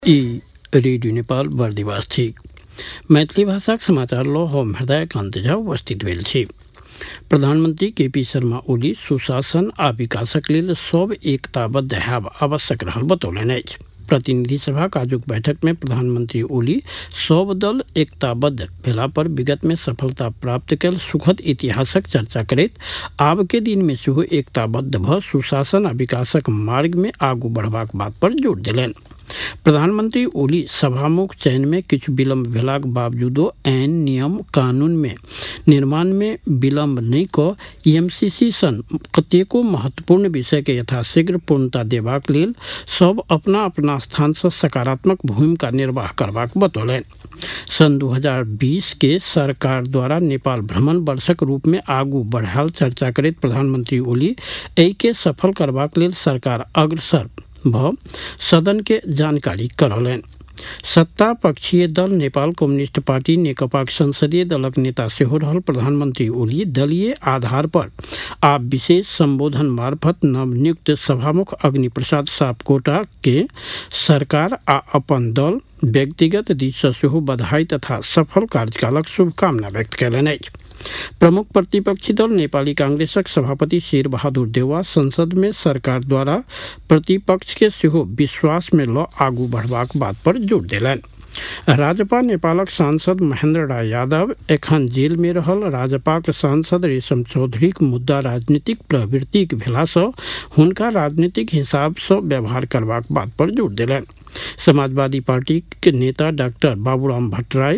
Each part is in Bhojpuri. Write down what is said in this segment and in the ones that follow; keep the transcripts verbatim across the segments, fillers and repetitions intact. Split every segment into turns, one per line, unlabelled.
ई रेडियो नेपाल बर्दिवास थी। मैथिली भाषाक समाचार लो हम हृदय कांत झा उपस्थित भेल छी। प्रधानमंत्री के पी शर्मा ओली सुशासन आ विकासक लेल सब एकताबद्ध हेब आवश्यक रहल बतौलनि अछि। प्रतिनिधि सभाक आजुक बैठक में प्रधानमंत्री ओली सब दल एकताबद्ध भेला पर विगत में सफलता प्राप्त कल सुखद इतिहासक चर्चा करैत आब के दिन में सेहो एकताबद्ध भ सुशासन आ विकासक मार्ग में आगू बढ़बाक बात पर जोर देलनि। प्रधानमंत्री ओली सभामुख चयन में किछु विलम्ब भेलाक बावजूदो आईन नियम कानून में निर्माण में विलम्ब नहीं क ईएमसीसी सन कतेको महत्वपूर्ण विषय के यथाशीघ्र पूर्णता देबाक लेल सब अपना अपना स्थान से सकारात्मक भूमिका निर्वाह करबाक बतौलनि। सन दू हजार बीस के सरकार द्वारा नेपाल भ्रमण वर्षक रूप में आगू बढ़ायल चर्चा करैत प्रधानमंत्री ओली एहि के सफल करबाक लेल सरकार अग्रसर भ सदन के जानकारी करौलनि। सत्ता पक्षीय दल नेपाल कम्युनिस्ट पार्टी नेकपाक संसदीय दलक नेता सेहो रहल प्रधानमंत्री ओली दलीय आधार पर आ विशेष संबोधन मार्फत नवनियुक्त सभामुख अग्निप्रसाद सापकोटा के सरकार आ अपन दल व्यक्तिगत दिश से सेहो बधाई तथा सफल कार्यकालक शुभकामना व्यक्त कयलनि अछि। प्रमुख प्रतिपक्षी दल नेपाली कांग्रेसक सभापति शेर बहादुर देउवा संसद में सरकार द्वारा प्रतिपक्ष के सेहो विश्वास में ल आगू बढ़बाक बात पर जोर देलनि। राजपा नेपालक सांसद महेंद्र राय यादव एखन जेल में रहल राजपाक सांसद रेशम चौधरीक मुद्दा राजनीतिक प्रवृत्तिक भेला सँ हुनका राजनीतिक हिसाब सँ व्यवहार करबाक बात पर जोर देलनि। समाजवादी पार्टी के नेता डॉक्टर बाबूराम भट्टराय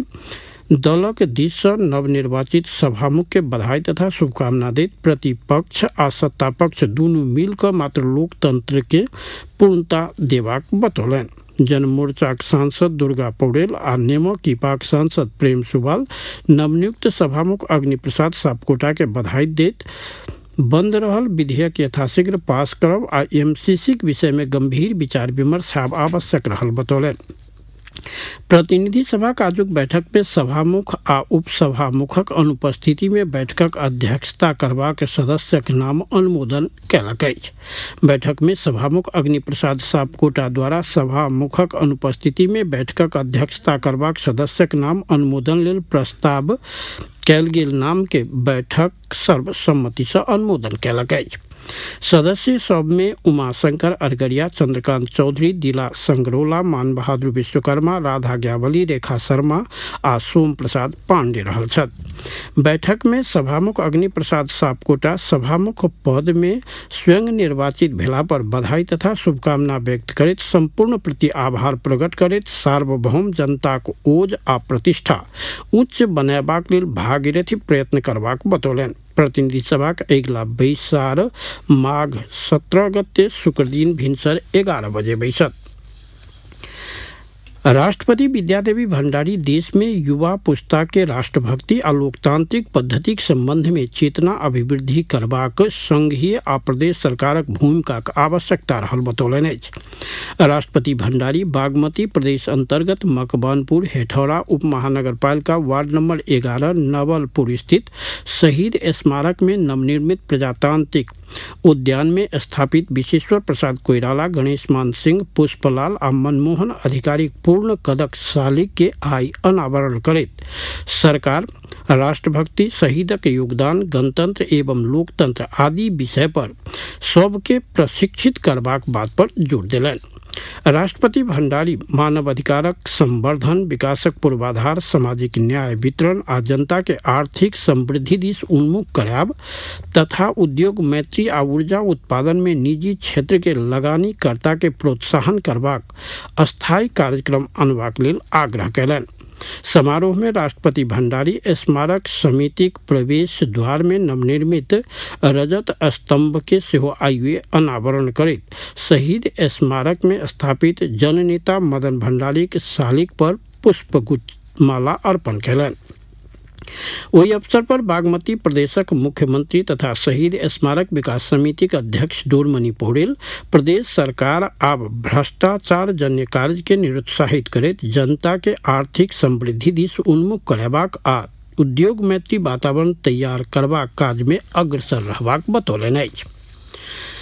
दलक दिश से नवनिर्वाचित सभामुख के बधाई तथा शुभकामना दैत प्रतिपक्ष आ सत्तापक्ष दुनू मिलकर मात्र लोकतंत्र के पूर्णता देबाक बतौलनि। जनमोर्चाक सांसद दुर्गा पौडेल आ नेमो कीपाक सांसद प्रेम सुवाल नवनियुक्त सभामुख अग्निप्रसाद सापकोटा के बधाई दैत बंद रहल विधेयक यथाशीघ्र पास करब आ एमसीसी के विषय में गंभीर विचार विमर्श आवश्यक रहल बतौलनि। प्रतिनिधि सभा आजुक बैठक में सभामुख आ उपसभामुखक अनुपस्थिति में बैठकक अध्यक्षता करबाक सदस्यक नाम अनुमोदन कयलक अछि। बैठक में सभामुख अग्निप्रसाद सापकोटा द्वारा सभामुखक अनुपस्थिति में बैठकक अध्यक्षता करबाक सदस्यक नाम अनुमोदन लेल प्रस्ताव कयल गेल नाम के बैठक सर्वसम्मति से अनुमोदन कयलक अछि। सदस्य सब में उमाशंकर अरगरिया, चंद्रकांत चौधरी, दिला संगरोला, मान बहादुर विश्वकर्मा, राधा ज्ञावली, रेखा शर्मा आ सोम प्रसाद पांडे रहल छथि। बैठक में सभामुख अग्निप्रसाद सापकोटा सभामुख पद में स्वयं निर्वाचित भेला पर बधाई तथा शुभकामना व्यक्त करैत संपूर्ण प्रति आभार प्रकट करैत सार्वभौम जनताक ओज आ प्रतिष्ठा उच्च बनयबाक लेल भागीरथी प्रयत्न करबाक बतौलनि। प्रतिनिधि सभाक अगिला बैसार माघ सत्रह गते शुक्र दिन भिनसर ग्यारह बजे बैसत। राष्ट्रपति विद्यादेवी भंडारी देश में युवा पुस्ता के राष्ट्रभक्ति आ लोकतांत्रिक पद्धतिक संबंध में चेतना अभिवृद्धि करबाक संघीय आ प्रदेश सरकारक भूमिकाक आवश्यकता रहल बतौलनि अछि। राष्ट्रपति भंडारी बागमती प्रदेश अंतर्गत मकवानपुर हेठौड़ा उप महानगरपालिका वार्ड नंबर ग्यारह नवलपुर स्थित शहीद स्मारक में नवनिर्मित प्रजातांत्रिक उद्यान में स्थापित विश्वेश्वर प्रसाद कोइराला, गणेश मान सिंह, पुष्पलाल आ मनमोहन अधिकारी पूर्ण कदक शालिग के आई अनावरण करैत सरकार राष्ट्रभक्ति, शहीदक योगदान, गणतंत्र एवं लोकतंत्र आदि विषय पर सबके प्रशिक्षित करबाक बात पर जोर देलनि। राष्ट्रपति भंडारी मानवाधिकारक संवर्धन, विकासक पूर्वाधार, सामाजिक न्याय वितरण आ जनता के आर्थिक समृद्धि दिस उन्मुख कराब तथा उद्योग मैत्री आ ऊर्जा उत्पादन में निजी क्षेत्र के लगानीकर्ता के प्रोत्साहन करबाक अस्थायी कार्यक्रम अनबाक लेल आग्रह कयलनि। समारोह में राष्ट्रपति भंडारी स्मारक समितिक प्रवेश द्वार में नवनिर्मित रजत स्तंभ के सेहो आयुए अनावरण करैत शहीद स्मारक में स्थापित जननेता मदन भंडारी के शालिग पर पुष्पगुच्छ माला अर्पण कयलनि। वही अवसर पर बागमती प्रदेशक मुख्यमंत्री तथा शहीद स्मारक विकास समिति के अध्यक्ष डोरमणि पौडेल प्रदेश सरकार आब भ्रष्टाचार जन्य कार्य के निरुत्साहित करैत जनता के आर्थिक समृद्धि दिस उन्मुख करबाक आ उद्योग मैत्री वातावरण तैयार करबाक काज में अग्रसर रहबाक बतौलनि अछि।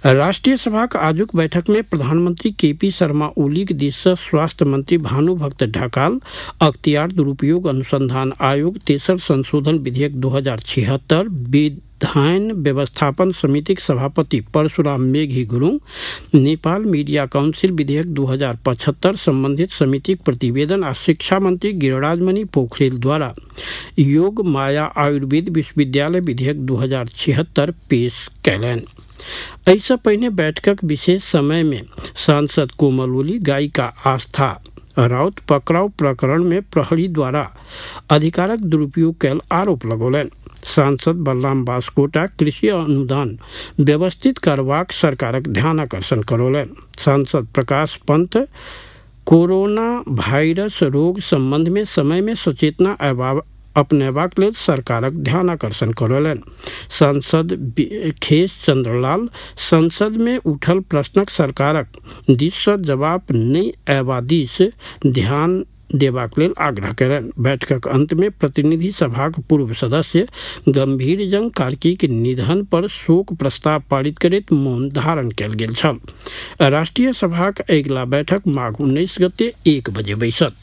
राष्ट्रीय सभाक आजुक बैठक में प्रधानमंत्री के पी शर्मा ओलीक दिस सँ स्वास्थ्य मंत्री भानुभक्त ढकाल अख्तियार दुरुपयोग अनुसंधान आयोग तेसर संशोधन विधेयक दो हजार छिहत्तर विधान व्यवस्थापन समितिक सभापति परशुराम मेघी गुरुङ नेपाल मीडिया काउंसिल विधेयक दो हजार पचहत्तर संबंधित समितिक प्रतिवेदन आ शिक्षा मंत्री गिरिराजमणि पोखरेल द्वारा योग माया आयुर्वेद विश्वविद्यालय विधेयक दो हजार छिहत्तर पेश कयलनि। ऐसा पहिने बैठकक विशेष समय में सांसद कोमल ओली गायिका आस्था राउत पकड़ाव प्रकरण में प्रहरी द्वारा अधिकारक दुरुपयोग कैल आरोप लगौलनि। सांसद बलराम बास्कोटा कृषि अनुदान व्यवस्थित करबाक सरकारक ध्यान आकर्षण करौलनि। सांसद प्रकाश पंत कोरोना वायरस रोग संबंध में समय में सचेतना अपनेबाक लेल सरकारक ध्यान आकर्षण करौलनि। सांसद खेश चंद्रलाल संसद में उठल प्रश्नक सरकारक दिस सँ जवाब नहीं अयबा दिस ध्यान देबाक लेल आग्रह कयलनि। बैठकक अंत में प्रतिनिधि सभाक पूर्व सदस्य गंभीर जंग कार्कीक निधन पर शोक प्रस्ताव पारित करैत मौन धारण कयल गेल छल। राष्ट्रीय सभाक अगिला बैठक माघ उन्नीस गते एक बजे बैसत।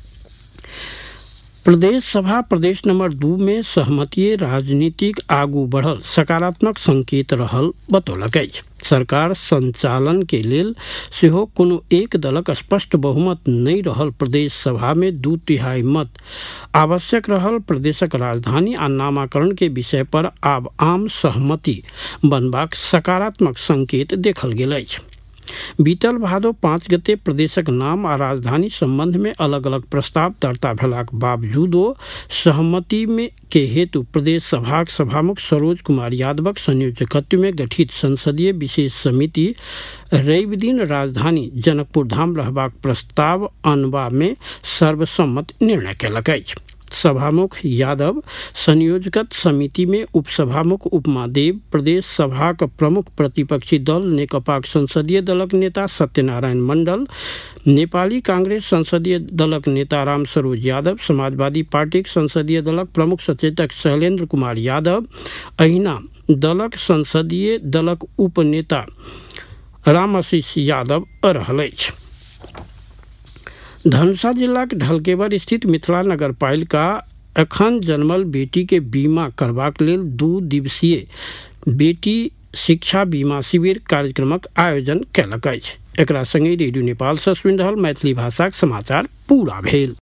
प्रदेश सभा प्रदेश नंबर दू में सहमतीय राजनीतिक आगू बढ़ल सकारात्मक संकेत रहल बतौलक अछि। सरकार संचालन के लेल सेहो कोनो एक दलक स्पष्ट बहुमत नहीं रहल प्रदेश सभा में दू तिहाई मत आवश्यक रहल। प्रदेशक राजधानी आ नामाकरण के विषय पर आब आम सहमति बनबाक सकारात्मक संकेत देखल गेल अछि। बीतल भादो पाँच गते प्रदेशक नाम आ राजधानी संबंध में अलग अलग प्रस्ताव दर्ता भेलाक बावजूदो सहमति में के हेतु प्रदेश सभाक सभामुख सरोज कुमार यादवक संयोजकत्व में गठित संसदीय विशेष समिति रवि दिन राजधानी जनकपुर धाम रहबाक प्रस्ताव अनबा में सर्वसम्मत निर्णय कयलक अछि। सभामुख यादव संयोजकत समिति में उपसभामुख उपमादेव प्रदेश सभाक प्रमुख प्रतिपक्षी दल नेकपाक संसदीय दलक नेता सत्यनारायण मंडल नेपाली कांग्रेस संसदीय दलक नेता राम सरोज यादव समाजवादी पार्टीक संसदीय दलक प्रमुख सचेतक शैलेंद्र कुमार यादव अहिना दलक संसदीय दलक उपनेता रामाशीष यादव रहल अछि। धनुषा जिला के ढलकेवर स्थित मिथिला नगरपालिका एखन जन्मल बेटी के बीमा करबाक लेल दू दिवसीय बेटी शिक्षा बीमा शिविर कार्यक्रमक आयोजन कयलक अछि। एकरा संगे रेडियो नेपाल सँ सुनि रहल मैथिली भाषाक समाचार पूरा भेल।